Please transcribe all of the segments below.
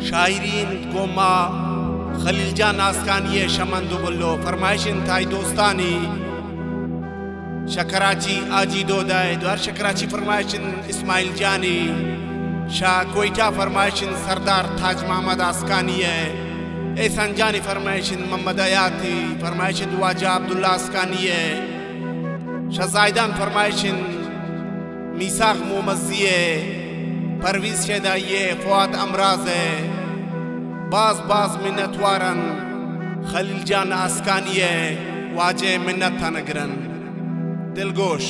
शायरीन गोमा खलील जान आस्कानी शमंदु बुल्लो फरमाइशिन थाई दोस्तानी शकराची आजी दोदाय द्वार शकराची फरमाइशिन इस्माइल जानी शाह कोयटा फरमाइशिन सरदार ताज मोहम्मद आस्कानी एहसान जानी फरमाइशिन मोहम्मद अयाती फरमाइशिन दुआजा अब्दुल्ला आस्कानी शाह जायदान फरमाइशिन मीसाक मोमज़ी परवीज़ शेदाई फुआद अमराज बाज बाज मिन्नतवारन खलील जान आस्कानी वाजे मिन्नत नगरन दिलगोश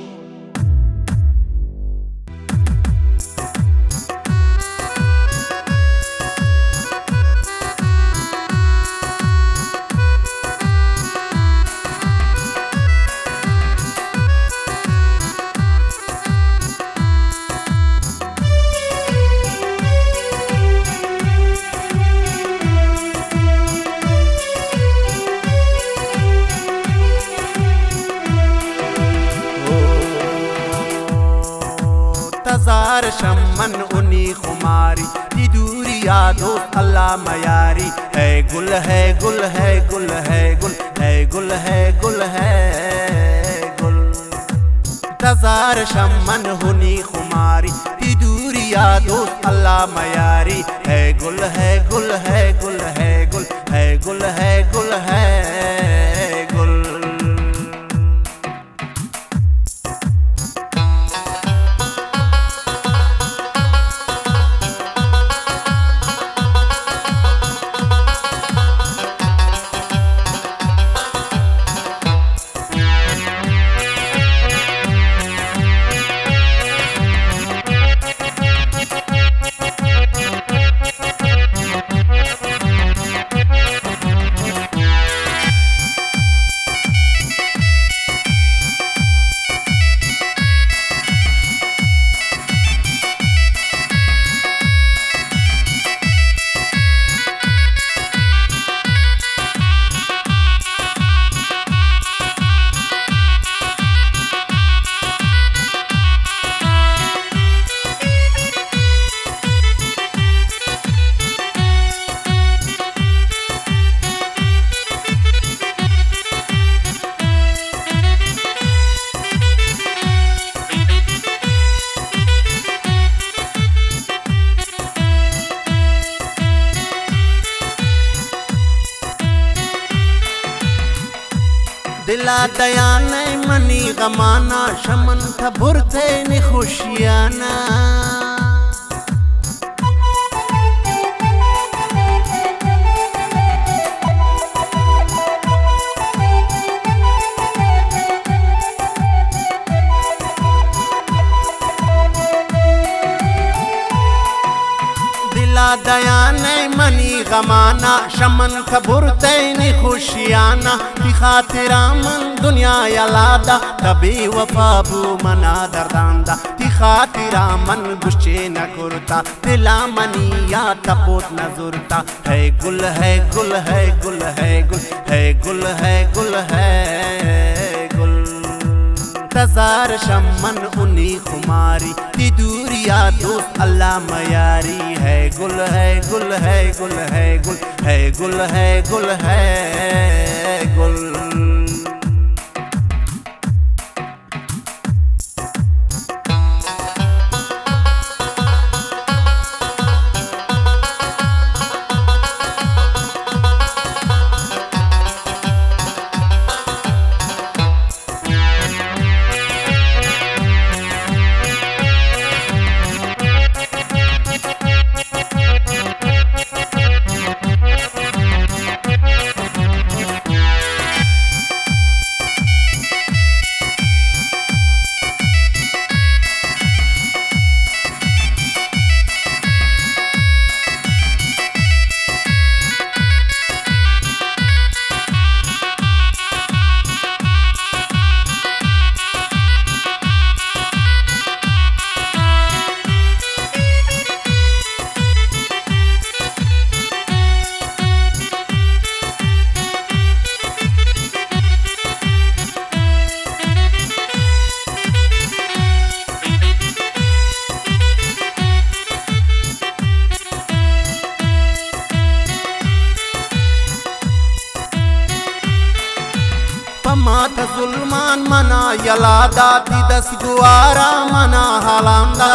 तज़ार शमन उनी खुमारी दी दूरी यादो अल्लाह मयारी है गुल है गुल है गुल है गुल है गुल है गुल है गुल तज़ार शमन उनी खुमारी दी दूरी यादो अल्लाह मयारी है गुल है गुल है गुल है गुल है गुल है गुल है गुल दिला दयान मनी गमाना शमन था बुरते ने खुशियाना दयान मनी गमाना शमन खबुर तैनी खुशियाना की खातिरा मन दुनिया यालादा कभी वफाबू मना दर्दांदा की खातिरा मन गुस्से न करता दिला मनी या तपोत न जुरता है गुल है गुल है गुल है गुल है गुल है गुल है गुल तज़ार शमन उनी खुमारी दी दूरिया दोस्त अल्लाह मयारी है गुल है गुल है गुल है गुल है गुल है गुल है गुल پمات ظلمان منا یلادا تی دس گوارا منا حالاندا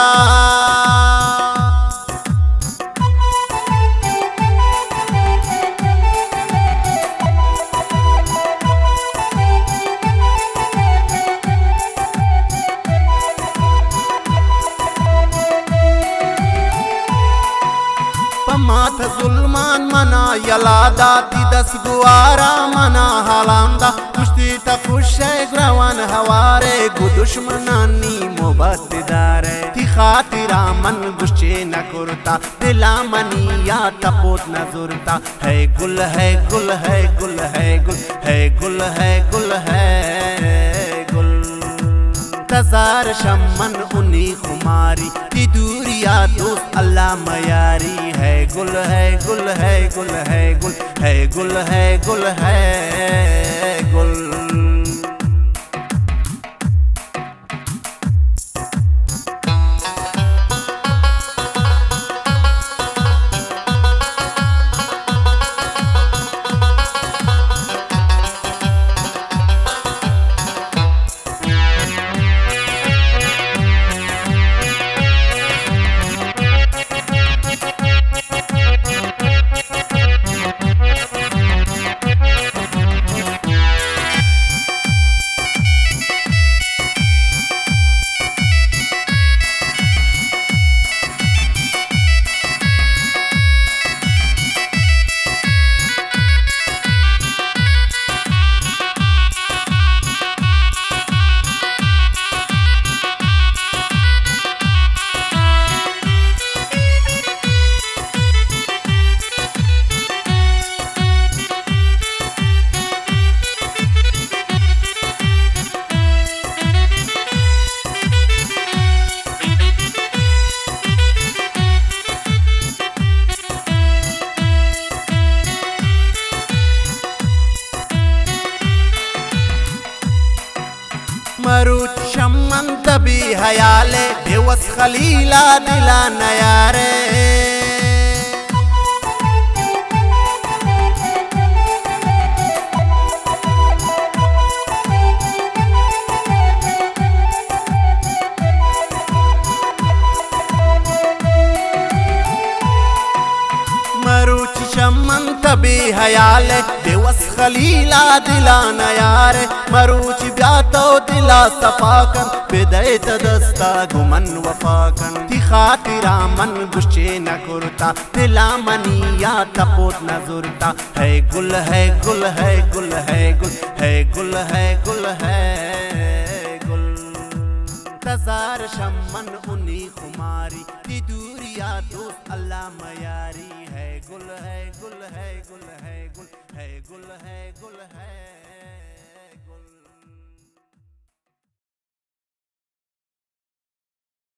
پمات ظلمان منا یلادا تی دس گوارا منا حالاندا کشتی تا خوش گروان هواره گو دشمنانی مبدداره تی خاطرا من گشچه نکرتا دلا منی یا تپوت نظرتا ہے گل ہے گل ہے گل ہے گل ہے گل ہے گل ہے گل تزار شمن انی خماری تی دوریا دوست اللہ میاری ہے گل ہے گل ہے گل ہے گل ہے گل ہے گل ہے گل مروت شمن تبی حیالے دیوس خلیلا دلا نیارے مروت شمن تبی حیالے دیوس خلیلا دلا نیارے مروچ بیاتو دلا صفاکن بدایت دستا گمن وفاکن تی خاطرا من گشچے نکرتا دلا منی یا تپوت نظرتا ہے گل ہے گل ہے گل ہے گل ہے گل ہے گل ہے گل تزار شمن انی خماری تی دوریا دوست اللہ میاری ہے گل ہے گل ہے